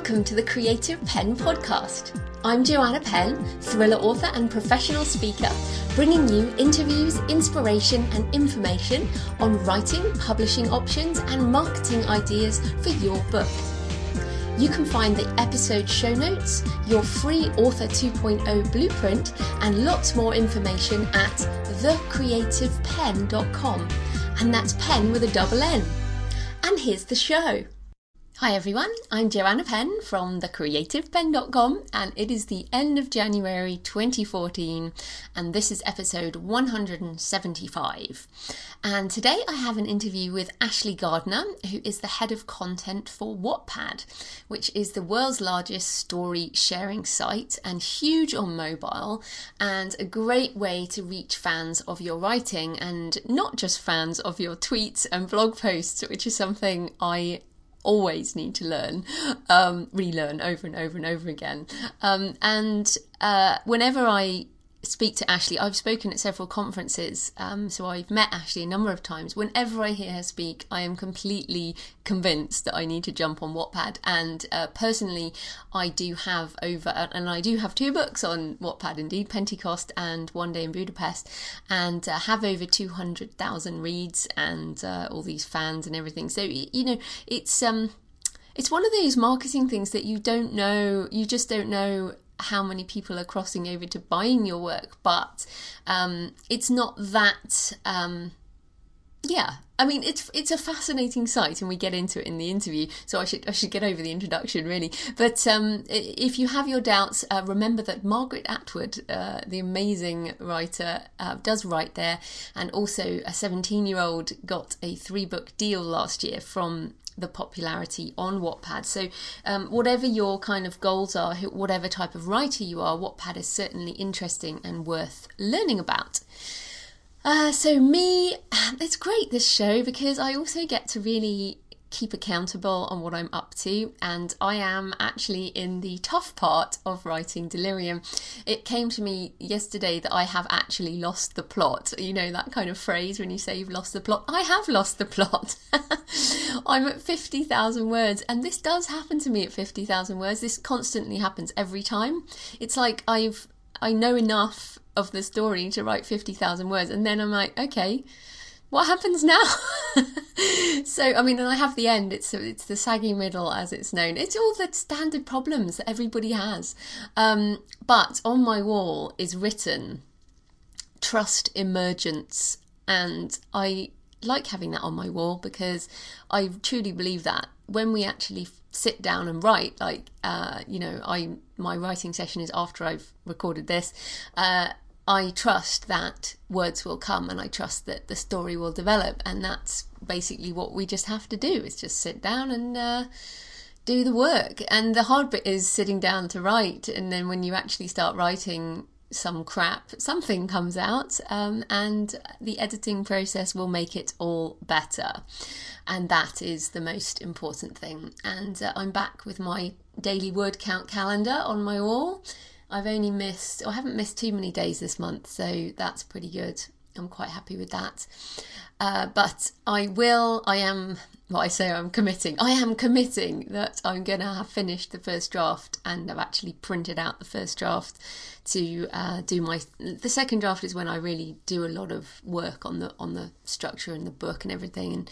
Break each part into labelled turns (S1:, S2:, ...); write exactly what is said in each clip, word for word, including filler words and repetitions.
S1: Welcome to the Creative Penn podcast. I'm Joanna Penn, thriller author and professional speaker, bringing you interviews, inspiration and information on writing, publishing options and marketing ideas for your book. You can find the episode show notes, your free Author two point oh blueprint and lots more information at the creative penn dot com, and that's pen with a double N. And here's the show. Hi everyone, I'm Joanna Penn from the creative penn dot com, and it is the end of January twenty fourteen, and this is episode one hundred seventy-five. And today I have an interview with Ashley Gardner, who is the head of content for Wattpad, which is the world's largest story sharing site and huge on mobile, and a great way to reach fans of your writing, and not just fans of your tweets and blog posts, which is something I always need to learn, um, relearn over and over and over again. Um, and uh, whenever I speak to Ashley, I've spoken at several conferences, um, so I've met Ashley a number of times. Whenever I hear her speak, I am completely convinced that I need to jump on Wattpad. And uh, personally, I do have over, and I do have two books on Wattpad, indeed, Pentecost and One Day in Budapest, and uh, have over two hundred thousand reads and uh, all these fans and everything. So, you know, it's um, it's one of those marketing things that you don't know, you just don't know how many people are crossing over to buying your work, but um, it's not that, um, yeah, I mean, it's it's a fascinating site, and we get into it in the interview, so I should I should get over the introduction, really. But um, if you have your doubts, uh, remember that Margaret Atwood, uh, the amazing writer, uh, does write there, and also a seventeen-year-old got a three-book deal last year from the popularity on Wattpad. So um, whatever your kind of goals are, whatever type of writer you are, Wattpad is certainly interesting and worth learning about. Uh, so me, it's great, this show, because I also get to really keep accountable on what I'm up to, and I am actually in the tough part of writing Delirium. It came to me yesterday that I have actually lost the plot. You know that kind of phrase when you say you've lost the plot? I have lost the plot. I'm at fifty thousand words, and this does happen to me at fifty thousand words. This constantly happens every time. It's like I've I know enough of the story to write fifty thousand words, and then I'm like, okay, what happens now? So, I mean, and I have the end. It's it's the saggy middle, as it's known. It's all the standard problems that everybody has. Um, but on my wall is written, trust emergence. And I like having that on my wall because I truly believe that when we actually sit down and write, like, uh, you know, I my writing session is after I've recorded this, uh, I trust that words will come, and I trust that the story will develop, and that's basically what we just have to do, is just sit down and uh, do the work. And the hard bit is sitting down to write, and then when you actually start writing some crap, something comes out, um, and the editing process will make it all better, and that is the most important thing. And uh, I'm back with my daily word count calendar on my wall. I've only missed, or I haven't missed too many days this month, so that's pretty good. I'm quite happy with that. Uh, but I will, I am, what I say I'm committing, I am committing that I'm going to have finished the first draft, and I've actually printed out the first draft to uh, do my, the second draft is when I really do a lot of work on the on the structure and the book and everything. And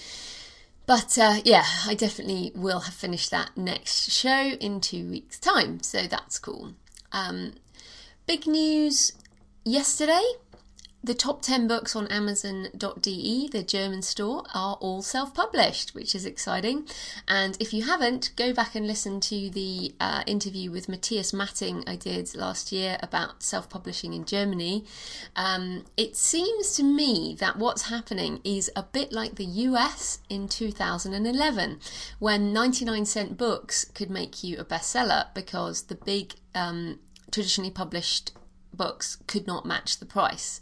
S1: But uh, yeah, I definitely will have finished that next show in two weeks' time, so that's cool. Um, big news yesterday, the top ten books on amazon dot d e, the German store, are all self-published, which is exciting. And if you haven't, go back and listen to the uh, interview with Matthias Matting I did last year about self-publishing in Germany. Um, it seems to me that what's happening is a bit like the U S in two thousand eleven, when ninety-nine cent books could make you a bestseller because the big um, traditionally published books could not match the price.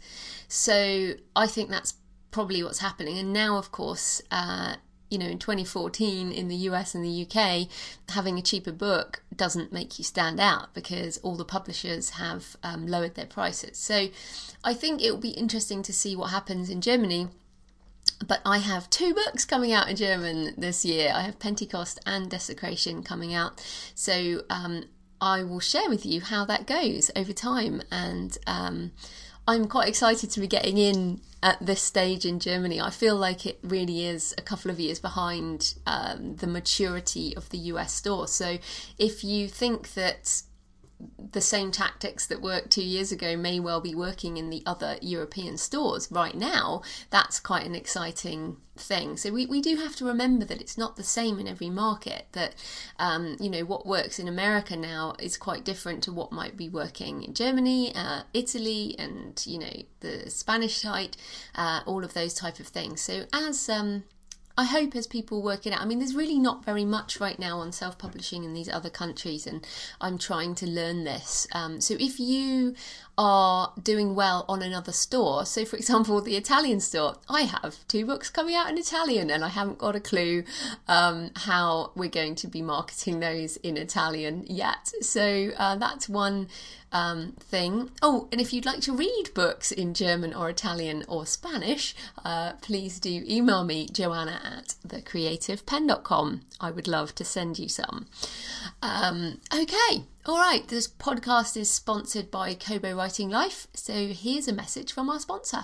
S1: So I think that's probably what's happening. And now, of course, uh, you know, in twenty fourteen in the U S and the U K, having a cheaper book doesn't make you stand out because all the publishers have um, lowered their prices. So I think it will be interesting to see what happens in Germany. but I have two books coming out in German this year. I have Pentecost and Desecration coming out. So um, I will share with you how that goes over time. And um, I'm quite excited to be getting in at this stage in Germany. I feel like it really is a couple of years behind um, the maturity of the U S store. So if you think that the same tactics that worked two years ago may well be working in the other European stores right now, that's quite an exciting thing. So we, we do have to remember that it's not the same in every market, that um, you know, what works in America now is quite different to what might be working in Germany, uh, Italy, and you know, the Spanish side, uh, all of those type of things. So as um I hope as people work it out, I mean, there's really not very much right now on self-publishing in these other countries, and I'm trying to learn this. Um, so if you are doing well on another store, so for example, the Italian store, I have two books coming out in Italian, and I haven't got a clue um, how we're going to be marketing those in Italian yet. So uh, that's one Um, thing. Oh, and if you'd like to read books in German or Italian or Spanish, uh, please do email me, Joanna at the creative pen dot com. I would love to send you some. Um, okay, all right. This podcast is sponsored by Kobo Writing Life. So here's a message from our sponsor.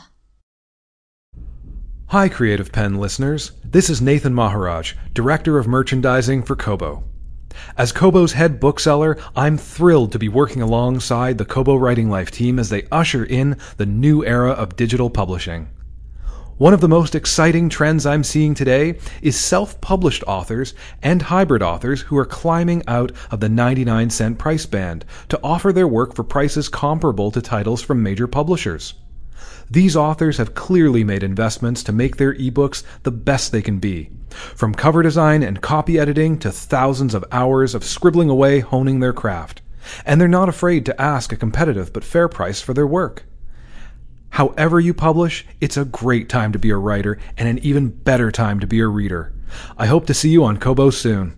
S2: Hi, Creative Pen listeners. This is Nathan Maharaj, Director of Merchandising for Kobo. As Kobo's head bookseller, I'm thrilled to be working alongside the Kobo Writing Life team as they usher in the new era of digital publishing. One of the most exciting trends I'm seeing today is self-published authors and hybrid authors who are climbing out of the ninety-nine cent price band to offer their work for prices comparable to titles from major publishers. These authors have clearly made investments to make their ebooks the best they can be, from cover design and copy editing to thousands of hours of scribbling away honing their craft. And they're not afraid to ask a competitive but fair price for their work. However you publish, it's a great time to be a writer and an even better time to be a reader. I hope to see you on Kobo soon.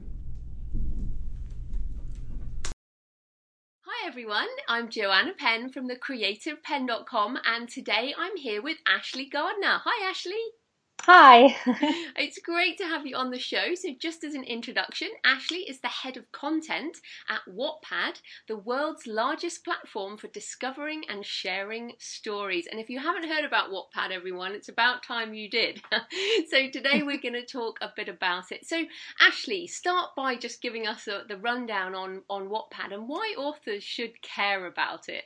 S1: Hi everyone, I'm Joanna Penn from the creative pen dot com, and today I'm here with Ashley Gardner. Hi Ashley.
S3: Hi.
S1: It's great to have you on the show. So just as an introduction, Ashley is the head of content at Wattpad, the world's largest platform for discovering and sharing stories. And if you haven't heard about Wattpad, everyone, it's about time you did. So today we're going to talk a bit about it. So Ashley, start by just giving us a, the rundown on, on Wattpad and why authors should care about it.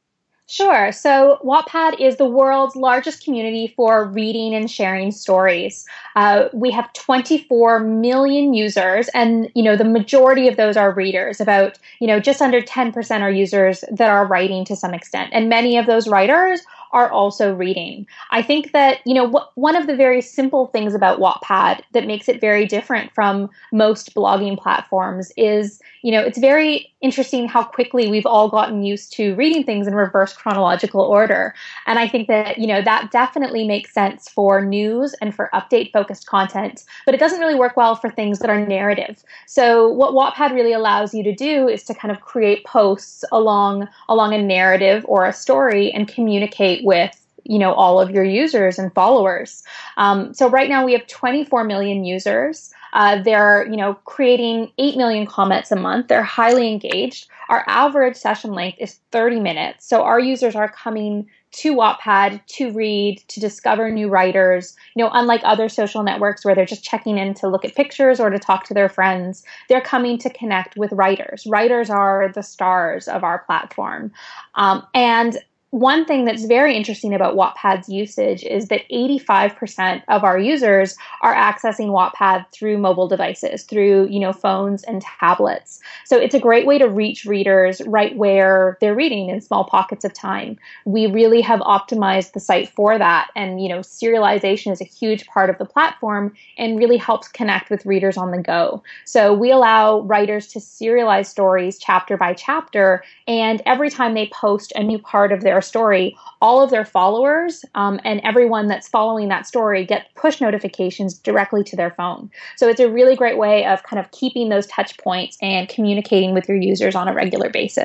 S3: Sure. So Wattpad is the world's largest community for reading and sharing stories. Uh, we have twenty-four million users, and you know the majority of those are readers. About you know just under ten percent are users that are writing to some extent, and many of those writers are also reading. I think that, you know, wh- one of the very simple things about Wattpad that makes it very different from most blogging platforms is, you know, it's very interesting how quickly we've all gotten used to reading things in reverse chronological order. And I think that, you know, that definitely makes sense for news and for update-focused content, but it doesn't really work well for things that are narrative. So what Wattpad really allows you to do is to kind of create posts along, along a narrative or a story and communicate with, you know, all of your users and followers. Um, so right now we have twenty-four million users. Uh, they're, you know, creating eight million comments a month. They're highly engaged. Our average session length is thirty minutes. So our users are coming to Wattpad to read, to discover new writers. You know, unlike other social networks where they're just checking in to look at pictures or to talk to their friends, they're coming to connect with writers. Writers are the stars of our platform. Um, and one thing that's very interesting about Wattpad's usage is that eighty-five percent of our users are accessing Wattpad through mobile devices, through, you know, phones and tablets. So it's a great way to reach readers right where they're reading in small pockets of time. We really have optimized the site for that. And, you know, serialization is a huge part of the platform and really helps connect with readers on the go. So we allow writers to serialize stories chapter by chapter, and every time they post a new part of their story, all of their followers um, and everyone that's following that story get push notifications directly to their phone. So it's a really great way of kind of keeping those touch points and communicating with your users on a regular basis.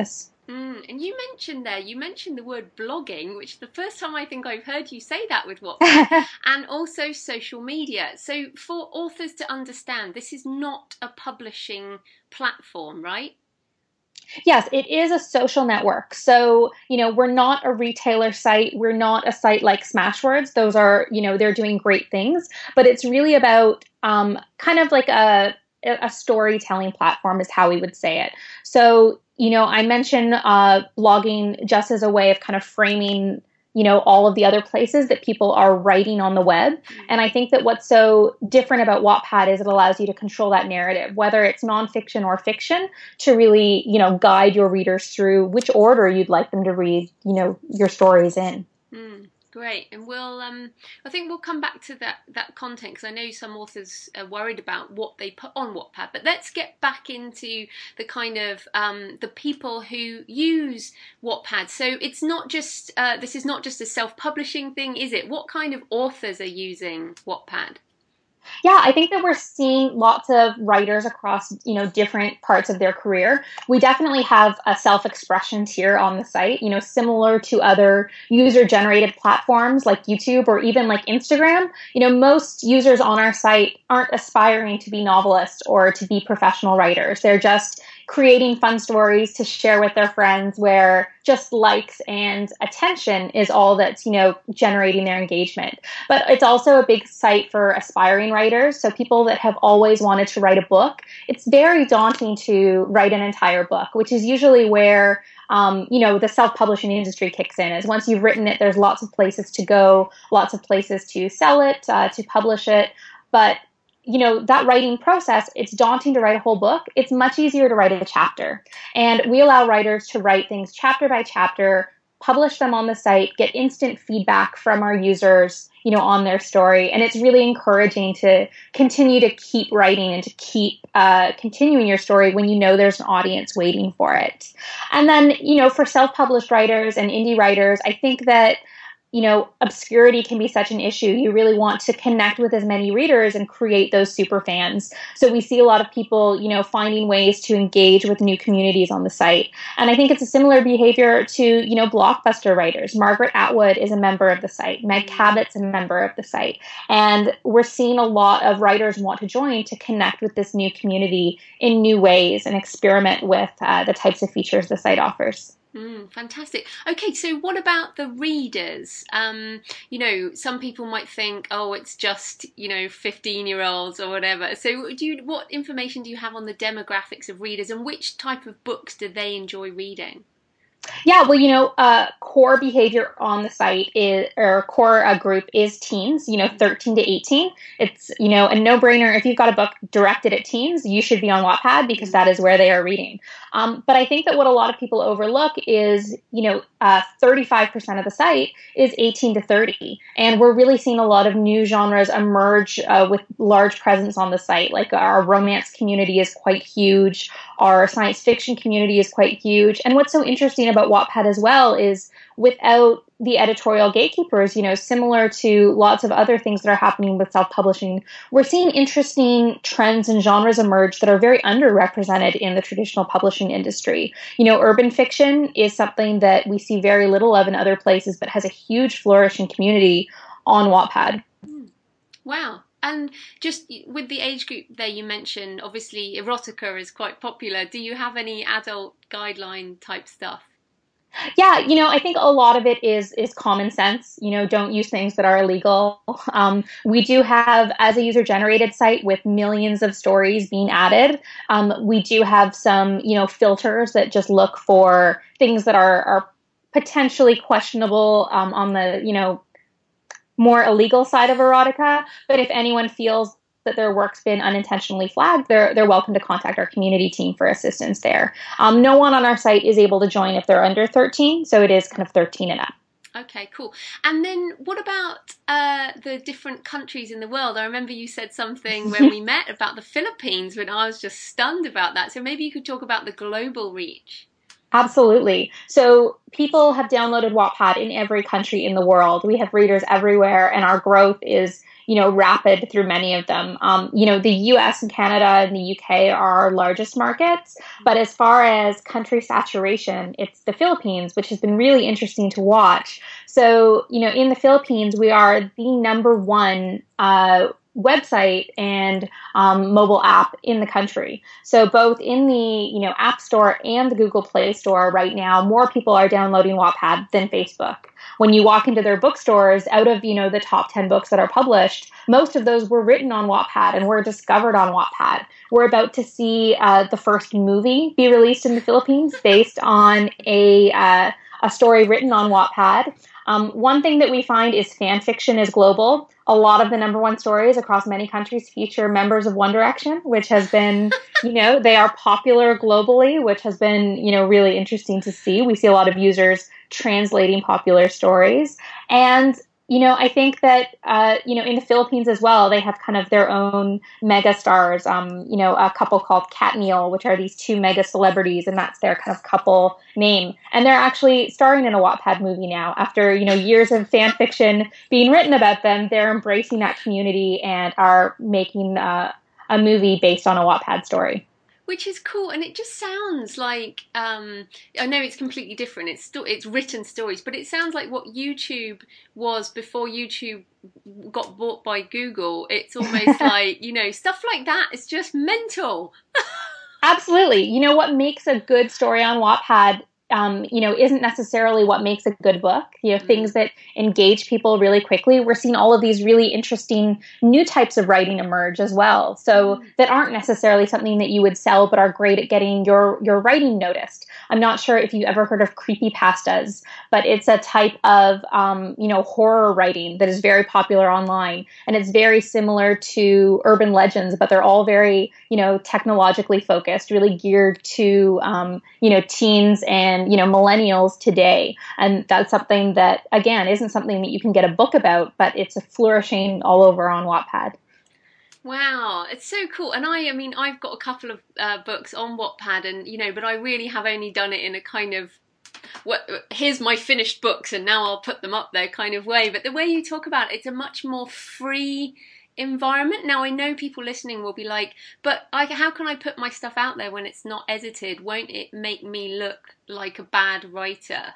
S1: Mm, and you mentioned there, you mentioned the word blogging, which is the first time I think I've heard you say that with Wattpad, and also social media. So for authors to understand, this is not a publishing platform, right?
S3: Yes, it is a social network. So, you know, we're not a retailer site. We're not a site like Smashwords. Those are, you know, they're doing great things, but it's really about um, kind of like a, a storytelling platform is how we would say it. So, you know, I mentioned uh, blogging just as a way of kind of framing, you know, all of the other places that people are writing on the web. And I think that what's so different about Wattpad is it allows you to control that narrative, whether it's nonfiction or fiction, to really, you know, guide your readers through which order you'd like them to read, you know, your stories in.
S1: Mm, great, and we'll. Um, I think we'll come back to that that content because I know some authors are worried about what they put on Wattpad. But let's get back into the kind of um, the people who use Wattpad. So it's not just uh, this is not just a self-publishing thing, is it? What kind of authors are using Wattpad?
S3: Yeah, I think that we're seeing lots of writers across, you know, different parts of their career. We definitely have a self-expression tier on the site, you know, similar to other user-generated platforms like YouTube or even like Instagram. You know, most users on our site aren't aspiring to be novelists or to be professional writers. They're just creating fun stories to share with their friends where just likes and attention is all that's, you know, generating their engagement. But it's also a big site for aspiring writers. So people that have always wanted to write a book. It's very daunting to write an entire book, which is usually where Um, you know, the self-publishing industry kicks in. Is once you've written it, there's lots of places to go, lots of places to sell it, uh, to publish it. But you know, that writing process, it's daunting to write a whole book. It's much easier to write a chapter. And we allow writers to write things chapter by chapter, publish them on the site, get instant feedback from our users, you know, on their story. And it's really encouraging to continue to keep writing and to keep uh, continuing your story when you know there's an audience waiting for it. And then, you know, for self-published writers and indie writers, I think that you know, obscurity can be such an issue. You really want to connect with as many readers and create those super fans. So we see a lot of people, you know, finding ways to engage with new communities on the site. And I think it's a similar behavior to, you know, blockbuster writers. Margaret Atwood is a member of the site. Meg Cabot's a member of the site. And we're seeing a lot of writers want to join to connect with this new community in new ways and experiment with uh, the types of features the site offers.
S1: Mm, fantastic. Okay, so what about the readers? Um, you know, some people might think, oh, it's just, you know, fifteen-year-olds or whatever. So do you, what information do you have on the demographics of readers and which type of books do they enjoy reading?
S3: Yeah, well, you know, uh, core behavior on the site is, or core uh, group is teens, you know, thirteen to eighteen. It's, you know, a no-brainer. If you've got a book directed at teens, you should be on Wattpad because that is where they are reading. Um, but I think that what a lot of people overlook is, you know, uh, thirty-five percent of the site is eighteen to thirty. And we're really seeing a lot of new genres emerge uh, with large presence on the site. Like our romance community is quite huge. Our science fiction community is quite huge. And what's so interesting about Wattpad as well is without the editorial gatekeepers, you know, similar to lots of other things that are happening with self-publishing, we're seeing interesting trends and genres emerge that are very underrepresented in the traditional publishing industry. You know, urban fiction is something that we see very little of in other places, but has a huge flourishing community on Wattpad.
S1: Wow. And just with the age group there you mentioned, obviously erotica is quite popular. Do you have any adult guideline type stuff?
S3: Yeah, you know, I think a lot of it is is common sense. You know, don't use things that are illegal. Um, we do have, as a user-generated site with millions of stories being added, um, we do have some, you know, filters that just look for things that are, are potentially questionable um, on the, you know, more illegal side of erotica. But if anyone feels that their work's been unintentionally flagged, they're they're welcome to contact our community team for assistance there. Um, no one on our site is able to join if they're under thirteen, so it is kind of thirteen and up.
S1: Okay, cool. And then what about uh, the different countries in the world? I remember you said something when we met about the Philippines, when I was just stunned about that. So maybe you could talk about the global reach.
S3: Absolutely. So people have downloaded Wattpad in every country in the world. We have readers everywhere, and our growth is, you know, rapid through many of them. Um, you know, the U S and Canada and the U K are our largest markets, but as far as country saturation, it's the Philippines, which has been really interesting to watch. So, you know, in the Philippines, we are the number one uh, website and um, mobile app in the country. So both in the, you know, App Store and the Google Play Store right now, more people are downloading Wattpad than Facebook. When you walk into their bookstores, out of, you know, the top ten books that are published, most of those were written on Wattpad and were discovered on Wattpad. We're about to see uh, the first movie be released in the Philippines based on a uh, a story written on Wattpad. Um, one thing that we find is fan fiction is global. A lot of the number one stories across many countries feature members of One Direction, which has been, you know, they are popular globally, which has been, you know, really interesting to see. We see a lot of users translating popular stories. And, you know, I think that, uh, you know, in the Philippines as well, they have kind of their own mega stars, um, you know, a couple called Kat Neal, which are these two mega celebrities, and that's their kind of couple name. And they're actually starring in a Wattpad movie now. After, you know, years of fan fiction being written about them, they're embracing that community and are making uh, a movie based on a Wattpad story.
S1: Which is cool, and it just sounds like, um, I know it's completely different, it's sto- it's written stories, but it sounds like what YouTube was before YouTube got bought by Google. It's almost like, you know, stuff like that is just mental.
S3: Absolutely. You know, what makes a good story on Wattpad Um, you know, isn't necessarily what makes a good book. You know, mm-hmm. things that engage people really quickly. We're seeing all of these really interesting new types of writing emerge as well. So mm-hmm. that aren't necessarily something that you would sell, but are great at getting your, your writing noticed. I'm not sure if you've ever heard of creepypastas, but it's a type of, um, you know, horror writing that is very popular online. And it's very similar to urban legends, but they're all very, you know, technologically focused, really geared to, um, you know, teens and, you know, millennials today. And that's something that, again, isn't something that you can get a book about, but it's flourishing all over on Wattpad.
S1: Wow, it's so cool. And I, I mean, I've got a couple of uh, books on Wattpad, and, you know, but I really have only done it in a kind of, what, here's my finished books and now I'll put them up there kind of way. But the way you talk about it, it's a much more free environment. Now, I know people listening will be like, but I, how can I put my stuff out there when it's not edited? Won't it make me look like a bad writer?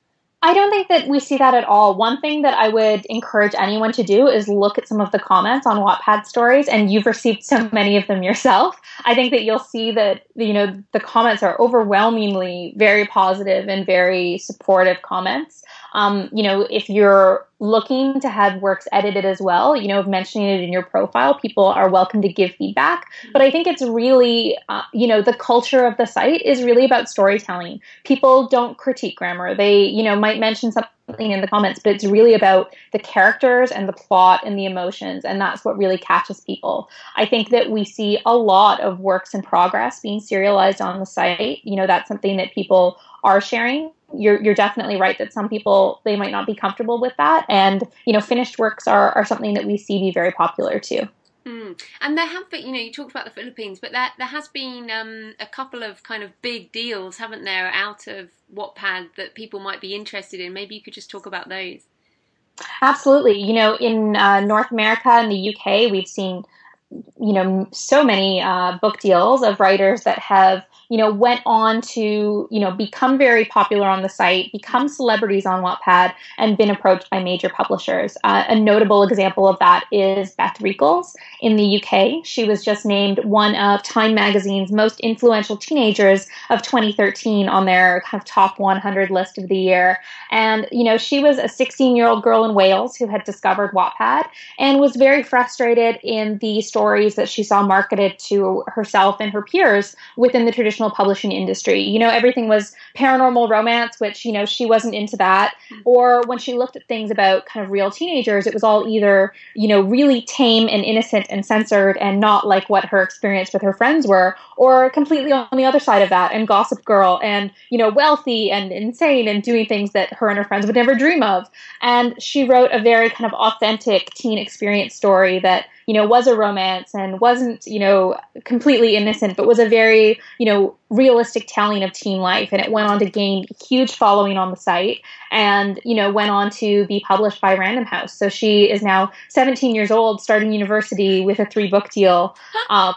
S3: I don't think that we see that at all. One thing that I would encourage anyone to do is look at some of the comments on Wattpad stories, and you've received so many of them yourself. I think that you'll see that, you know, the comments are overwhelmingly very positive and very supportive comments. Um, you know, if you're looking to have works edited as well, you know, mentioning it in your profile, people are welcome to give feedback. But I think it's really, uh, you know, the culture of the site is really about storytelling. People don't critique grammar. They, you know, might mention something in the comments, but it's really about the characters and the plot and the emotions. And that's what really catches people. I think that we see a lot of works in progress being serialized on the site. You know, that's something that people are sharing. You're you're definitely right that some people, they might not be comfortable with that. And, you know, finished works are, are something that we see be very popular too.
S1: Mm. And there have been, you know, you talked about the Philippines, but there, there has been um, a couple of kind of big deals, haven't there, out of Wattpad that people might be interested in. Maybe you could just talk about those.
S3: Absolutely. You know, in uh, North America and the U K, we've seen, you know, so many uh, book deals of writers that have, you know, went on to, you know, become very popular on the site, become celebrities on Wattpad, and been approached by major publishers. Uh, a notable example of that is Beth Reekles in the U K. She was just named one of Time Magazine's most influential teenagers of twenty thirteen on their kind of top one hundred list of the year. And, you know, she was a sixteen-year-old girl in Wales who had discovered Wattpad and was very frustrated in the stories that she saw marketed to herself and her peers within the traditional publishing industry. You know, everything was paranormal romance, which, you know, she wasn't into that. Or when she looked at things about kind of real teenagers, it was all either, you know, really tame and innocent and censored and not like what her experience with her friends were, or completely on the other side of that and Gossip Girl and, you know, wealthy and insane and doing things that her and her friends would never dream of. And she wrote a very kind of authentic teen experience story that, you you know, was a romance and wasn't, you know, completely innocent, but was a very, you know, realistic telling of teen life. And it went on to gain a huge following on the site and, you know, went on to be published by Random House. So she is now seventeen years old, starting university with a three book deal. Um,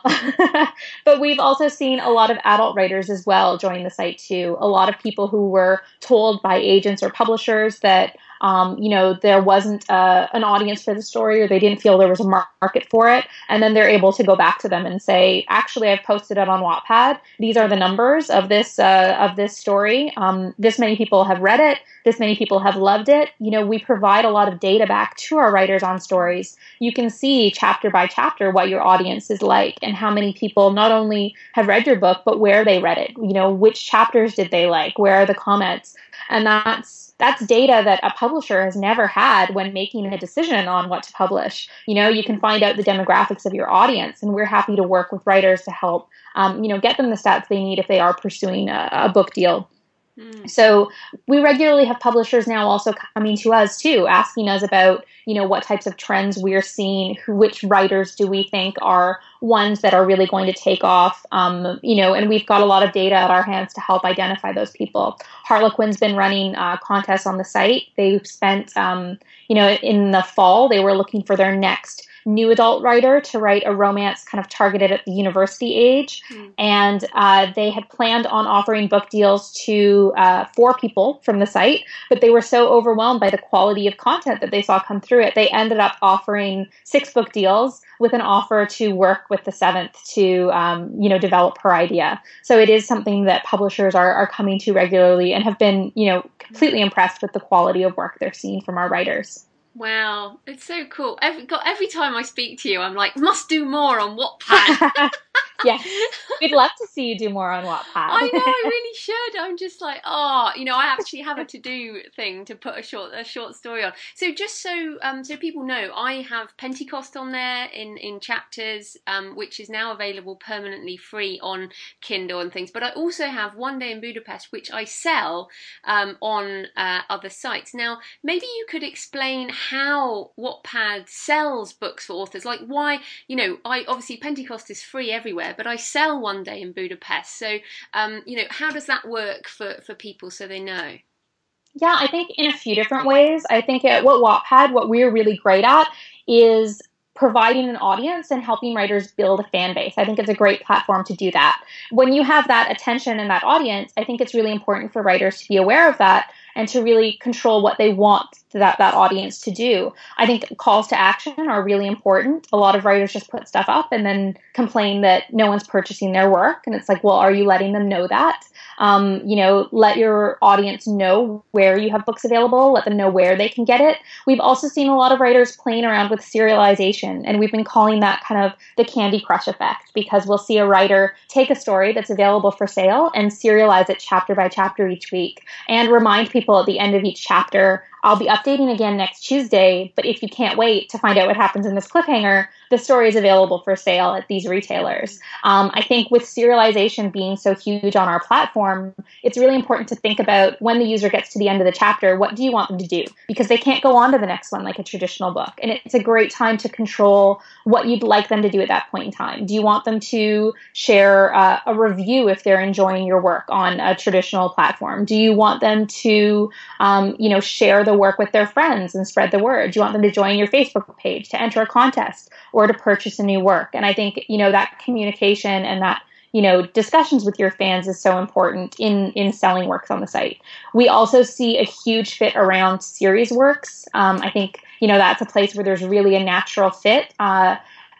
S3: but we've also seen a lot of adult writers as well join the site too. A lot of people who were told by agents or publishers that Um, you know, there wasn't uh, an audience for the story, or they didn't feel there was a mar- market for it. And then they're able to go back to them and say, actually, I've posted it on Wattpad. These are the numbers of this, uh, of this story. Um, this many people have read it. This many people have loved it. You know, we provide a lot of data back to our writers on stories. You can see chapter by chapter what your audience is like and how many people not only have read your book, but where they read it. You know, which chapters did they like? Where are the comments? And that's That's data that a publisher has never had when making a decision on what to publish. You know, you can find out the demographics of your audience, and we're happy to work with writers to help, um, you know, get them the stats they need if they are pursuing a, a book deal. Mm. So we regularly have publishers now also coming to us too, asking us about, you know, what types of trends we're seeing, who, which writers do we think are ones that are really going to take off, um, you know, and we've got a lot of data at our hands to help identify those people. Harlequin's been running uh, contests on the site. They've spent, um, you know, in the fall, they were looking for their next new adult writer to write a romance kind of targeted at the university age. Mm. And uh, they had planned on offering book deals to uh, four people from the site, but they were so overwhelmed by the quality of content that they saw come through it. They ended up offering six book deals with an offer to work with the seventh to, um, you know, develop her idea. So it is something that publishers are, are coming to regularly and have been, you know, completely impressed with the quality of work they're seeing from our writers.
S1: Wow, it's so cool. Every, God, every time I speak to you, I'm like, must do more on Wattpad.
S3: Yes, we'd love to see you do more on Wattpad.
S1: I know, I really should. I'm just like, oh, you know, I actually have a to-do thing to put a short a short story on. So just so um, so people know, I have Pentecost on there in, in chapters, um, which is now available permanently free on Kindle and things. But I also have One Day in Budapest, which I sell um, on uh, other sites. Now, maybe you could explain how Wattpad sells books for authors. Like why, you know, I obviously Pentecost is free everywhere, but I sell One Day in Budapest. So, um, you know, how does that work for, for people so they know?
S3: Yeah, I think in a few different ways. I think at what Wattpad, what we're really great at is providing an audience and helping writers build a fan base. I think it's a great platform to do that. When you have that attention and that audience, I think it's really important for writers to be aware of that and to really control what they want that, that audience to do. I think calls to action are really important. A lot of writers just put stuff up and then complain that no one's purchasing their work. And it's like, well, are you letting them know that? Um, you know, let your audience know where you have books available. Let them know where they can get it. We've also seen a lot of writers playing around with serialization, and we've been calling that kind of the Candy Crush effect, because we'll see a writer take a story that's available for sale and serialize it chapter by chapter each week and remind people at the end of each chapter, I'll be updating again next Tuesday, but if you can't wait to find out what happens in this cliffhanger, the story is available for sale at these retailers. Um, I think with serialization being so huge on our platform, it's really important to think about when the user gets to the end of the chapter, what do you want them to do? Because they can't go on to the next one like a traditional book. And it's a great time to control what you'd like them to do at that point in time. Do you want them to share uh, a review if they're enjoying your work on a traditional platform? Do you want them to, um, you know, share the work with their friends and spread the word? Do you want them to join your Facebook page, to enter a contest, or to purchase a new work? And I think, you know, that communication and that, you know, discussions with your fans is so important in, in selling works on the site. We also see a huge fit around series works. Um, I think, you know, that's a place where there's really a natural fit. Uh,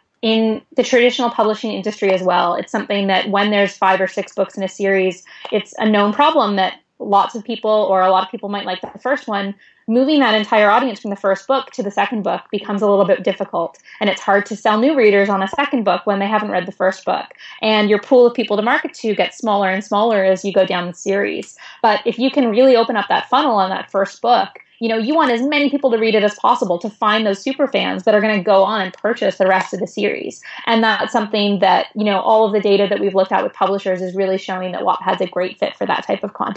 S3: in the traditional publishing industry as well, it's something that when there's five or six books in a series, it's a known problem that lots of people, or a lot of people might like the first one. Moving that entire audience from the first book to the second book becomes a little bit difficult. And it's hard to sell new readers on a second book when they haven't read the first book. And your pool of people to market to gets smaller and smaller as you go down the series. But if you can really open up that funnel on that first book, you know, you want as many people to read it as possible to find those super fans that are going to go on and purchase the rest of the series. And that's something that, you know, all of the data that we've looked at with publishers is really showing that Wattpad's a great fit for that type of content.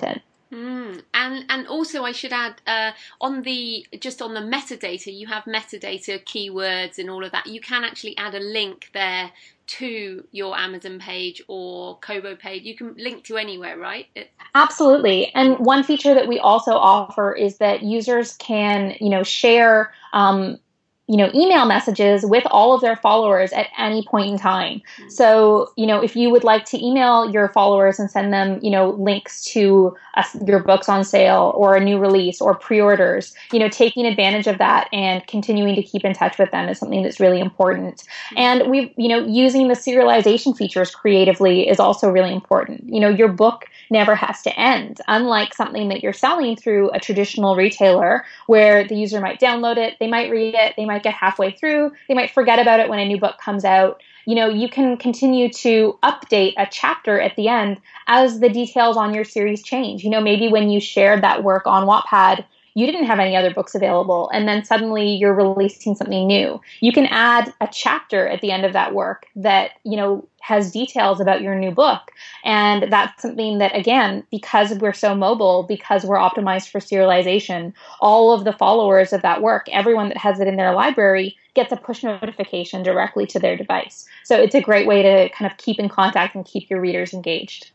S1: Mm. And and also I should add uh, on the just on the metadata, you have metadata, keywords, and all of that. You can actually add a link there to your Amazon page or Kobo page. You can link to anywhere, right? It-
S3: Absolutely. And one feature that we also offer is that users can, you know, share um, you know, email messages with all of their followers at any point in time. So, you know, if you would like to email your followers and send them, you know, links to uh, your books on sale or a new release or pre-orders, you know, taking advantage of that and continuing to keep in touch with them is something that's really important. And we've, you know, using the serialization features creatively is also really important. You know, your book never has to end, unlike something that you're selling through a traditional retailer where the user might download it, they might read it, they might get halfway through, they might forget about it when a new book comes out. You know, you can continue to update a chapter at the end as the details on your series change. You know, maybe when you shared that work on Wattpad, you didn't have any other books available, and then suddenly you're releasing something new. You can add a chapter at the end of that work that, you know, has details about your new book. And that's something that, again, because we're so mobile, because we're optimized for serialization, all of the followers of that work, everyone that has it in their library, gets a push notification directly to their device. So it's a great way to kind of keep in contact and keep your readers engaged.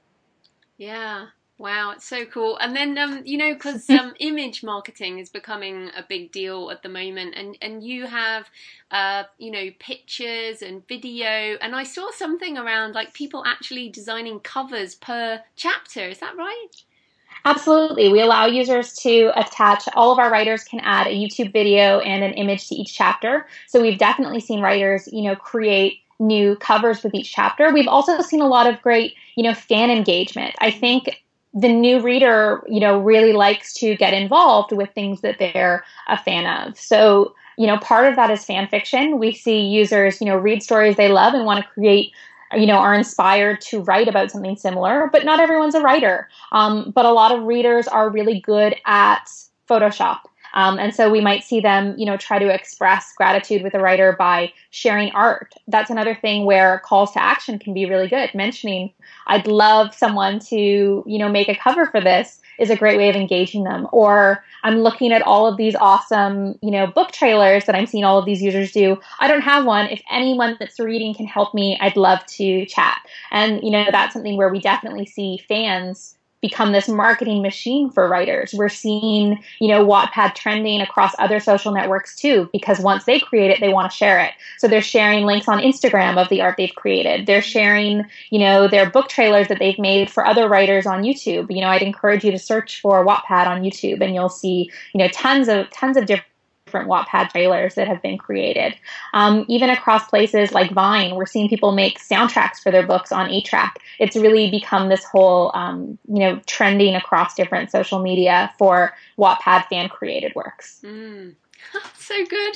S1: Yeah. Wow, it's so cool. And then, um, you know, because um, image marketing is becoming a big deal at the moment, and, and you have, uh, you know, pictures and video, and I saw something around like people actually designing covers per chapter. Is that right?
S3: Absolutely. We allow users to attach, all of our writers can add a YouTube video and an image to each chapter. So we've definitely seen writers, you know, create new covers with each chapter. We've also seen a lot of great, you know, fan engagement. I think the new reader, you know, really likes to get involved with things that they're a fan of. So, you know, part of that is fan fiction. We see users, you know, read stories they love and want to create, you know, are inspired to write about something similar, but not everyone's a writer. Um, but a lot of readers are really good at Photoshop. Um, and so we might see them, you know, try to express gratitude with a writer by sharing art. That's another thing where calls to action can be really good. Mentioning, I'd love someone to, you know, make a cover for this is a great way of engaging them. Or I'm looking at all of these awesome, you know, book trailers that I'm seeing all of these users do. I don't have one. If anyone that's reading can help me, I'd love to chat. And, you know, that's something where we definitely see fans become this marketing machine for writers. We're seeing, you know, Wattpad trending across other social networks too, because once they create it, they want to share it. So they're sharing links on Instagram of the art they've created. They're sharing, you know, their book trailers that they've made for other writers on YouTube. You know, I'd encourage you to search for Wattpad on YouTube and you'll see, you know, tons of, tons of different different Wattpad trailers that have been created. Um, even across places like Vine, we're seeing people make soundtracks for their books on eight track. It's really become this whole, um, you know, trending across different social media for Wattpad fan-created works.
S1: Mm. So good.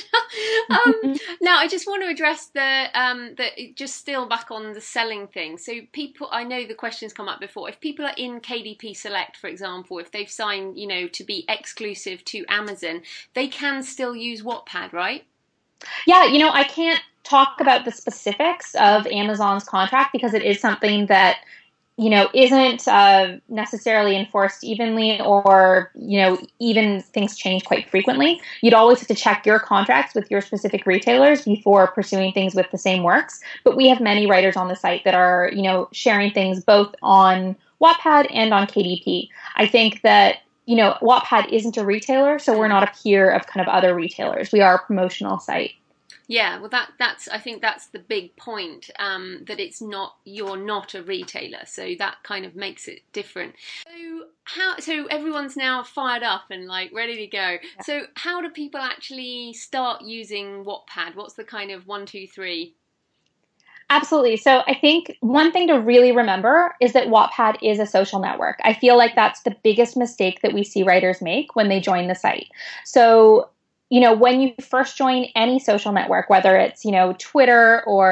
S1: um, now, I just want to address the um, the just still back on the selling thing. So, people, I know the questions come up before. If people are in K D P Select, for example, if they've signed, you know, to be exclusive to Amazon, they can still use Wattpad, right?
S3: Yeah, you know, I can't talk about the specifics of Amazon's contract because it is something that, you know, isn't uh, necessarily enforced evenly, or, you know, even things change quite frequently. You'd always have to check your contracts with your specific retailers before pursuing things with the same works. But we have many writers on the site that are, you know, sharing things both on Wattpad and on K D P. I think that, you know, Wattpad isn't a retailer, so we're not a peer of kind of other retailers. We are a promotional site.
S1: Yeah, well, that that's I think that's the big point, um, that it's not, you're not a retailer, so that kind of makes it different. So how so everyone's now fired up and like ready to go. Yeah. So how do people actually start using Wattpad? What's the kind of one, two, three?
S3: Absolutely. So I think one thing to really remember is that Wattpad is a social network. I feel like that's the biggest mistake that we see writers make when they join the site. So, you know, when you first join any social network, whether it's, you know, Twitter or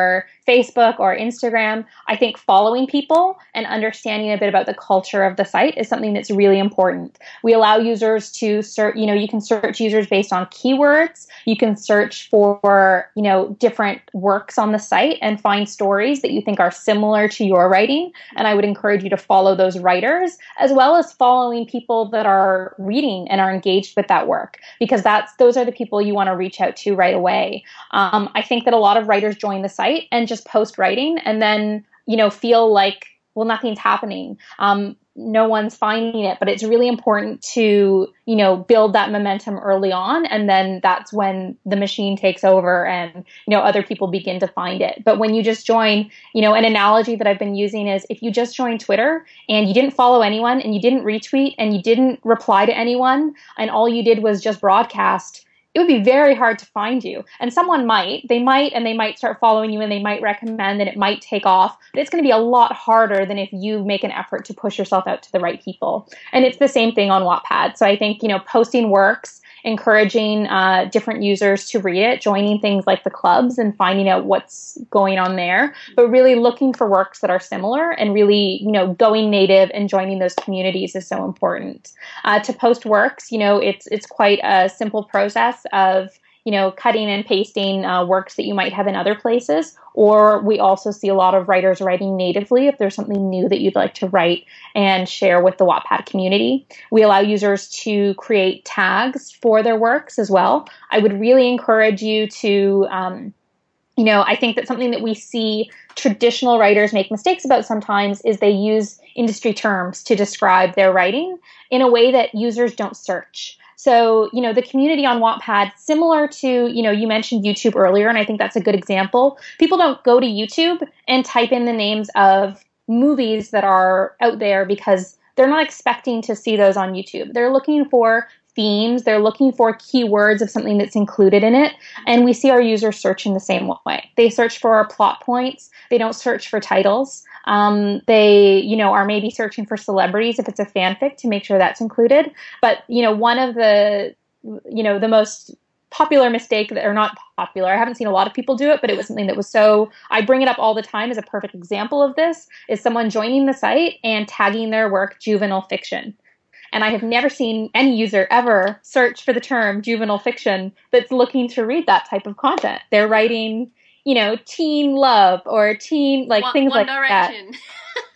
S3: Facebook or Instagram, I think following people and understanding a bit about the culture of the site is something that's really important. We allow users to search, you know, you can search users based on keywords. You can search for, you know, different works on the site and find stories that you think are similar to your writing. And I would encourage you to follow those writers, as well as following people that are reading and are engaged with that work, because that's those are the people you want to reach out to right away. Um, I think that a lot of writers join the site and just post writing and then, you know, feel like, well, nothing's happening. Um, no one's finding it, but it's really important to, you know, build that momentum early on. And then that's when the machine takes over and, you know, other people begin to find it. But when you just join, you know, an analogy that I've been using is if you just joined Twitter and you didn't follow anyone and you didn't retweet and you didn't reply to anyone and all you did was just broadcast, it would be very hard to find you. And someone might, they might, and they might start following you and they might recommend and it might take off. But it's going to be a lot harder than if you make an effort to push yourself out to the right people. And it's the same thing on Wattpad. So I think, you know, posting works, encouraging uh, different users to read it, joining things like the clubs and finding out what's going on there, but really looking for works that are similar and really, you know, going native and joining those communities is so important. Uh, to post works, you know, it's it's quite a simple process of, you know, cutting and pasting uh, works that you might have in other places. Or we also see a lot of writers writing natively if there's something new that you'd like to write and share with the Wattpad community. We allow users to create tags for their works as well. I would really encourage you to, um, you know, I think that something that we see traditional writers make mistakes about sometimes is they use industry terms to describe their writing in a way that users don't search. So, you know, the community on Wattpad, similar to, you know, you mentioned YouTube earlier, and I think that's a good example. People don't go to YouTube and type in the names of movies that are out there because they're not expecting to see those on YouTube. They're looking for themes. They're looking for keywords of something that's included in it. And we see our users search in the same way. They search for our plot points. They don't search for titles. Um, they, you know, are maybe searching for celebrities if it's a fanfic to make sure that's included. But, you know, one of the, you know, the most popular mistake that, or not popular, I haven't seen a lot of people do it, but it was something that was so, I bring it up all the time as a perfect example of this, is someone joining the site and tagging their work juvenile fiction. And I have never seen any user ever search for the term juvenile fiction that's looking to read that type of content. They're writing, you know, teen love or teen, like
S1: one,
S3: things
S1: one
S3: like
S1: Direction.
S3: that.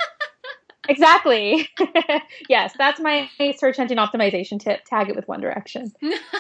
S3: Exactly. Yes, that's my search engine optimization tip. Tag it with One Direction.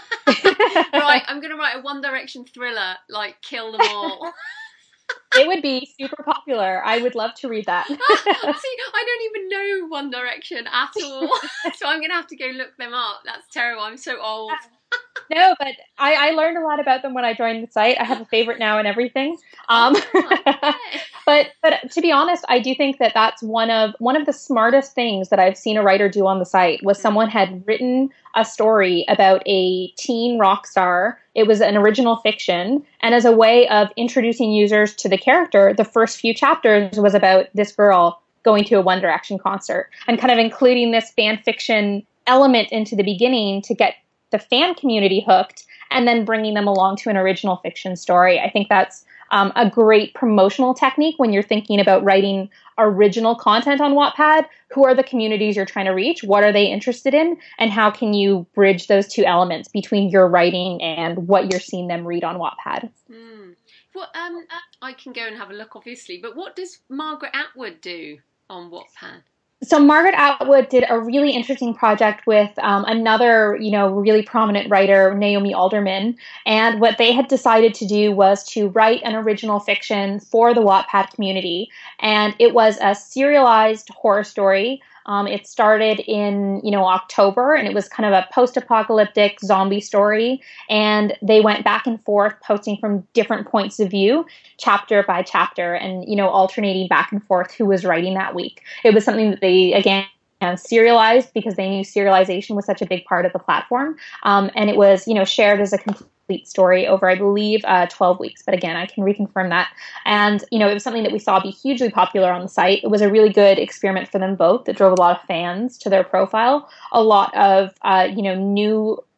S1: Right, I'm going to write a One Direction thriller, like Kill Them All.
S3: It would be super popular. I would love to read that.
S1: See, I don't even know One Direction at all. So I'm going to have to go look them up. That's terrible. I'm so old.
S3: No, but I, I learned a lot about them when I joined the site. I have a favorite now and everything. Um,
S1: oh, okay.
S3: but but to be honest, I do think that that's one of one of the smartest things that I've seen a writer do on the site was someone had written a story about a teen rock star. It was an original fiction. And as a way of introducing users to the character, the first few chapters was about this girl going to a One Direction concert and kind of including this fan fiction element into the beginning to get the fan community hooked and then bringing them along to an original fiction story. I think that's um, a great promotional technique when you're thinking about writing original content on Wattpad. Who are the communities you're trying to reach? What are they interested in? And how can you bridge those two elements between your writing and what you're seeing them read on Wattpad?
S1: Mm. Well, um, I can go and have a look, obviously, but what does Margaret Atwood do on Wattpad?
S3: So Margaret Atwood did a really interesting project with um, another, you know, really prominent writer, Naomi Alderman. And what they had decided to do was to write an original fiction for the Wattpad community. And it was a serialized horror story. Um, it started in, you know, October, and it was kind of a post-apocalyptic zombie story. And they went back and forth, posting from different points of view, chapter by chapter, and, you know, alternating back and forth who was writing that week. It was something that they, again, serialized because they knew serialization was such a big part of the platform. Um, and it was, you know, shared as a complete story over, I believe, uh, twelve weeks. But again, I can reconfirm that. And, you know, it was something that we saw be hugely popular on the site. It was a really good experiment for them both that drove a lot of fans to their profile. A lot of, uh, you know, new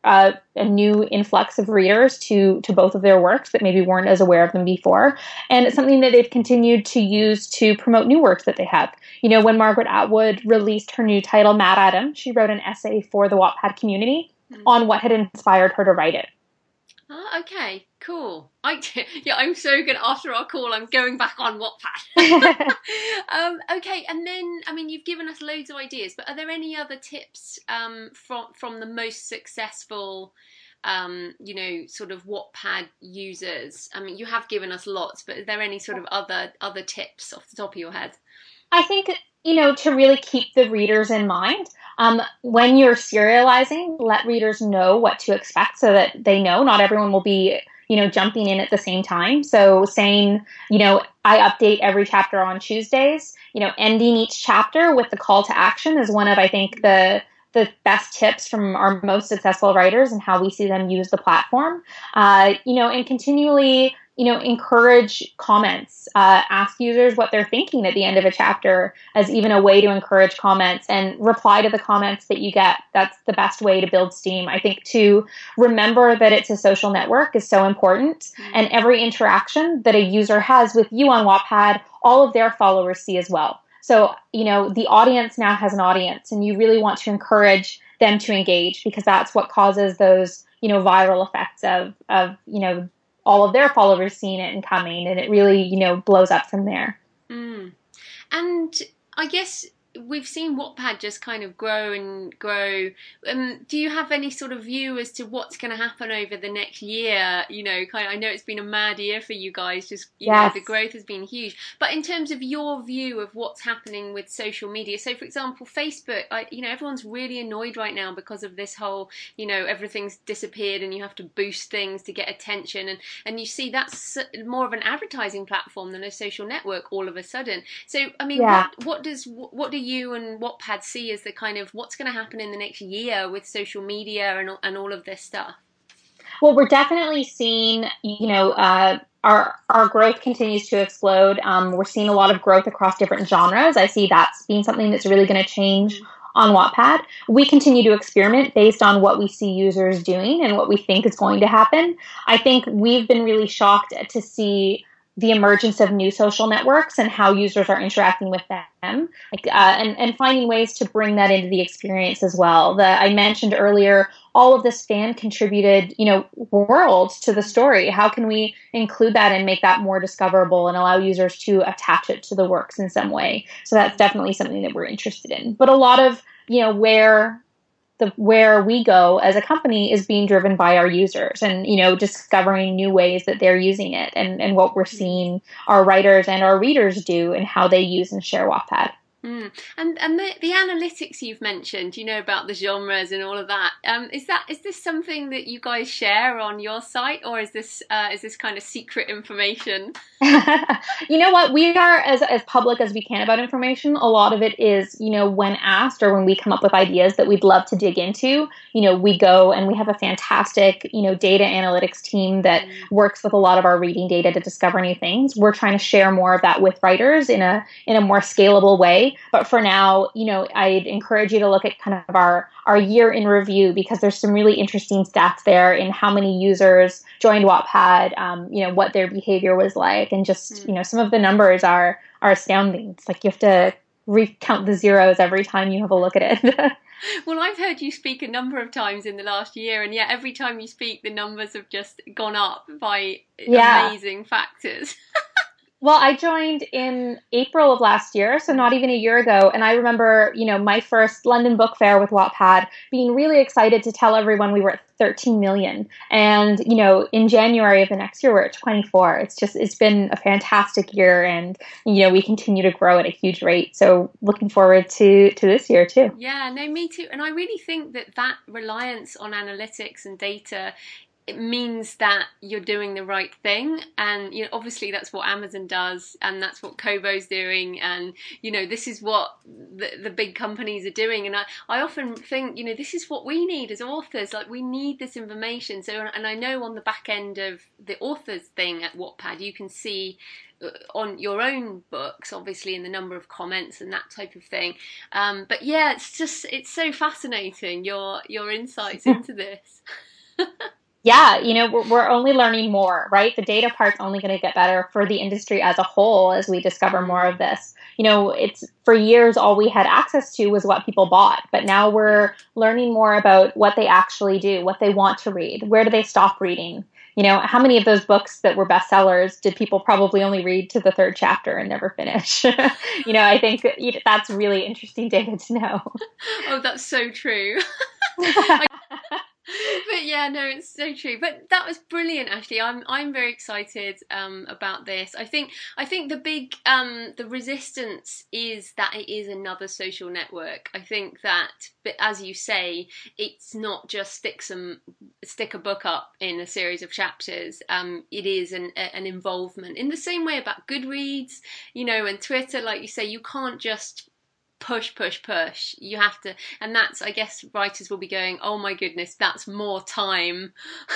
S3: uh, a new influx of readers to to both of their works that maybe weren't as aware of them before. And it's something that they've continued to use to promote new works that they have. You know, when Margaret Atwood released her new title, MaddAddam, she wrote an essay for the Wattpad community mm. on what had inspired her to write it.
S1: Oh, okay, cool. I, yeah, I'm so good. After our call, I'm going back on Wattpad. um, okay, and then, I mean, you've given us loads of ideas, but are there any other tips um, from from the most successful, um, you know, sort of Wattpad users? I mean, you have given us lots, but are there any sort of other other tips off the top of your head?
S3: I think, you know, to really keep the readers in mind. Um, when you're serializing, let readers know what to expect so that they know not everyone will be, you know, jumping in at the same time. So saying, you know, I update every chapter on Tuesdays, you know, ending each chapter with the call to action is one of, I think, the the best tips from our most successful writers and how we see them use the platform. Uh, you know, and continually, you know, encourage comments, uh, ask users what they're thinking at the end of a chapter as even a way to encourage comments, and reply to the comments that you get. That's the best way to build steam. I think to remember that it's a social network is so important, mm-hmm. and every interaction that a user has with you on Wattpad, all of their followers see as well. So, you know, the audience now has an audience, and you really want to encourage them to engage, because that's what causes those, you know, viral effects of, of, you know, all of their followers seeing it and coming, and it really, you know, blows up from there.
S1: Mm. And I guess we've seen Wattpad just kind of grow and grow. Um, do you have any sort of view as to what's going to happen over the next year? You know, kind of, I know it's been a mad year for you guys. Just, you yes. know, the growth has been huge. But in terms of your view of what's happening with social media, so for example, Facebook, I, you know, everyone's really annoyed right now because of this whole, you know, everything's disappeared and you have to boost things to get attention. And, and you see that's more of an advertising platform than a social network all of a sudden. So, I mean, yeah. what, what does, what do you and Wattpad see as the kind of what's going to happen in the next year with social media and and all of this stuff?
S3: Well, we're definitely seeing, you know, uh, our our growth continues to explode. Um, we're seeing a lot of growth across different genres. I see that's being something that's really going to change on Wattpad. We continue to experiment based on what we see users doing and what we think is going to happen. I think we've been really shocked to see the emergence of new social networks and how users are interacting with them, like, uh, and, and finding ways to bring that into the experience as well. The, I mentioned earlier, all of this fan contributed, you know, world to the story. How can we include that and make that more discoverable and allow users to attach it to the works in some way? So that's definitely something that we're interested in. But a lot of, you know, where the where we go as a company is being driven by our users, and, you know, discovering new ways that they're using it, and, and what we're seeing our writers and our readers do and how they use and share Wattpad.
S1: Mm. And and the, the analytics you've mentioned, you know, about the genres and all of that. Um, is that is this something that you guys share on your site, or is this uh, is this kind of secret information?
S3: You know what? We are as as public as we can about information. A lot of it is, you know, when asked or when we come up with ideas that we'd love to dig into, you know, we go and we have a fantastic, you know, data analytics team that mm. works with a lot of our reading data to discover new things. We're trying to share more of that with writers in a in a more scalable way. But for now, you know, I'd encourage you to look at kind of our, our year in review, because there's some really interesting stats there in how many users joined Wattpad, um, you know, what their behavior was like. And just, mm. you know, some of the numbers are, are astounding. It's like you have to recount the zeros every time you have a look at it.
S1: Well, I've heard you speak a number of times in the last year, and yet every time you speak, the numbers have just gone up by yeah. amazing factors.
S3: Well, I joined in April of last year, so not even a year ago. And I remember, you know, my first London Book Fair with Wattpad, being really excited to tell everyone we were at thirteen million. And, you know, in January of the next year, we're at twenty-four. It's just, it's been a fantastic year. And, you know, we continue to grow at a huge rate. So looking forward to, to this year too.
S1: Yeah, no, me too. And I really think that that reliance on analytics and data it means that you're doing the right thing. And, you know, obviously that's what Amazon does, and that's what Kobo's doing. And, you know, this is what the, the big companies are doing. And I, I often think, you know, this is what we need as authors. Like, we need this information. So, and I know on the back end of the authors thing at Wattpad, you can see on your own books, obviously, in the number of comments and that type of thing. Um, but yeah, it's just, it's so fascinating, your, your insights into this.
S3: Yeah, you know, we're, we're only learning more, right? The data part's only going to get better for the industry as a whole as we discover more of this. You know, it's for years, all we had access to was what people bought. But now we're learning more about what they actually do, what they want to read. Where do they stop reading? You know, how many of those books that were bestsellers did people probably only read to the third chapter and never finish? You know, I think that's really interesting data to know.
S1: Oh, that's so true. I- But yeah, no, it's so true. But that was brilliant, Ashley. I'm I'm very excited um, about this. I think I think the big um, the resistance is that it is another social network. I think that, but as you say, it's not just stick some stick a book up in a series of chapters. Um, it is an an involvement in the same way about Goodreads, you know, and Twitter. Like you say, you can't just push, push, push. You have to, and that's, I guess, writers will be going, oh my goodness, that's more time.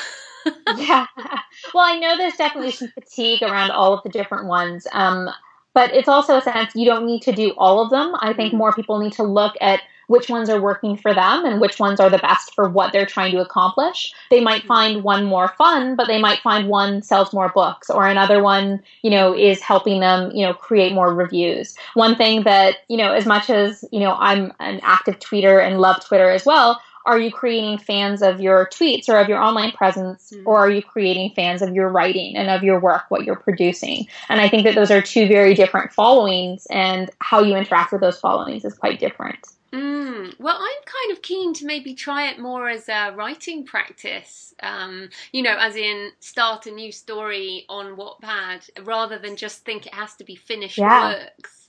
S3: Yeah. Well, I know there's definitely some fatigue around all of the different ones. Um, but it's also a sense you don't need to do all of them. I think more people need to look at which ones are working for them and which ones are the best for what they're trying to accomplish. They might find one more fun, but they might find one sells more books, or another one, you know, is helping them, you know, create more reviews. One thing that, you know, as much as, you know, I'm an active tweeter and love Twitter as well, are you creating fans of your tweets or of your online presence, mm. or are you creating fans of your writing and of your work, what you're producing? And I think that those are two very different followings, and how you interact with those followings is quite different.
S1: Mm. Well, I'm kind of keen to maybe try it more as a writing practice, um, you know, as in start a new story on Wattpad rather than just think it has to be finished yeah. works.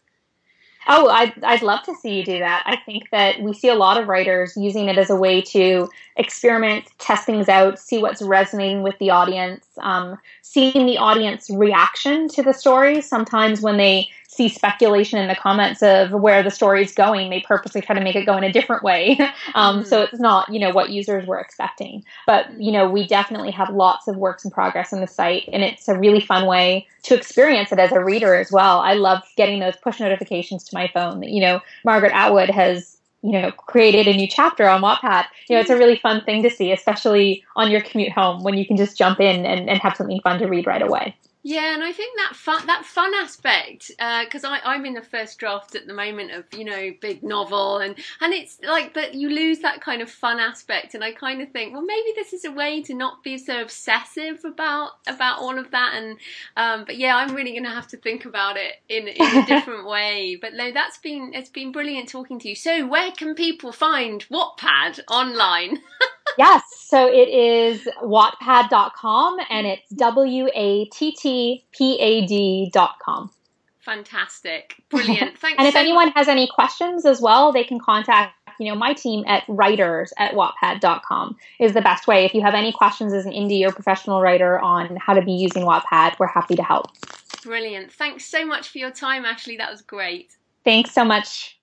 S3: Oh, I'd, I'd love to see you do that. I think that we see a lot of writers using it as a way to experiment, test things out, see what's resonating with the audience, um, seeing the audience reaction to the story. Sometimes when they see speculation in the comments of where the story is going, they purposely try to make it go in a different way. um, mm-hmm. So it's not, you know, what users were expecting. But, you know, we definitely have lots of works in progress on the site, and it's a really fun way to experience it as a reader as well. I love getting those push notifications to my phone that, you know, Margaret Atwood has, you know, created a new chapter on Wattpad. You know, it's a really fun thing to see, especially on your commute home when you can just jump in and, and have something fun to read right away.
S1: Yeah, and I think that fun, that fun aspect, because uh, I'm in the first draft at the moment of, you know, big novel, and, and it's like that you lose that kind of fun aspect, and I kind of think, well, maybe this is a way to not be so obsessive about about all of that, and um, but yeah, I'm really going to have to think about it in, in a different way. But no, that's been it's been brilliant talking to you. So where can people find Wattpad online?
S3: Yes, so it is wattpad dot com, and it's W A T T P A D dot com.
S1: Fantastic. Brilliant. Thanks.
S3: And if
S1: so
S3: anyone
S1: much.
S3: has any questions as well, they can contact, you know, my team at writers at wattpad dot com is the best way. If you have any questions as an indie or professional writer on how to be using Wattpad, we're happy to help.
S1: Brilliant. Thanks so much for your time, Ashley. That was great.
S3: Thanks so much.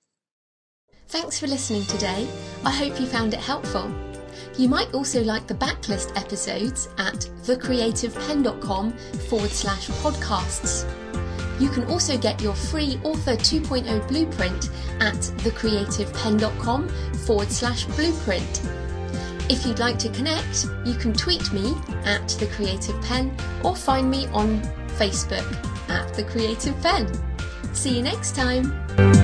S1: Thanks for listening today. I hope you found it helpful. You might also like the backlist episodes at thecreativepen.com forward slash podcasts. You can also get your free Author two point oh blueprint at thecreativepen.com forward slash blueprint. If you'd like to connect, you can tweet me at The Creative Pen or find me on Facebook at The Creative Pen. See you next time.